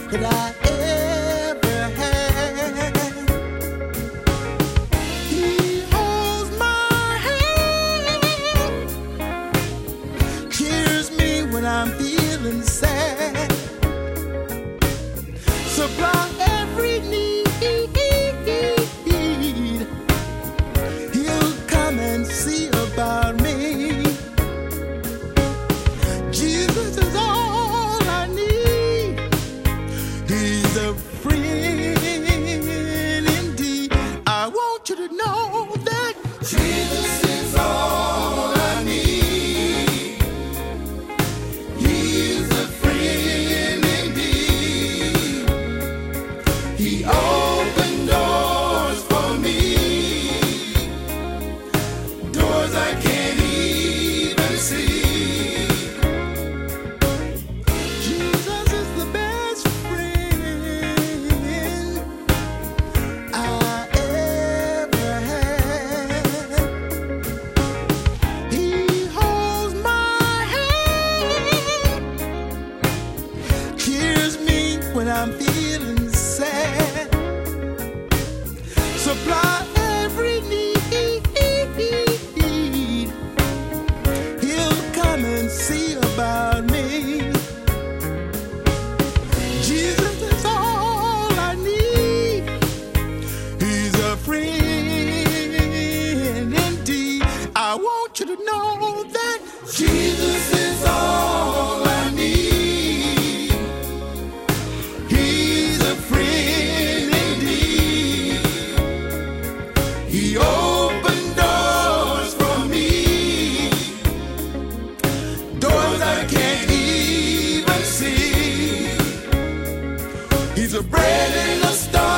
that I ever had. He holds my hand, cheers me when I'm feeling sad, supply every need. He'll come and see about me. Jesus is all I need. He's a friend indeed. I want you to know that Jesus is all I need. He is a friend indeed. He opened doors for me, doors I can't even see. Jesus is the best friend I ever had. He holds my hand, cheers me when I'm feeling sad, supply every need. He'll come and see about me. Jesus is all I need. He's a friend indeed. I want you to know that Jesus is all I need. He's a friend indeed. He opened doors for me, doors I can't even see. He's a bread and a star.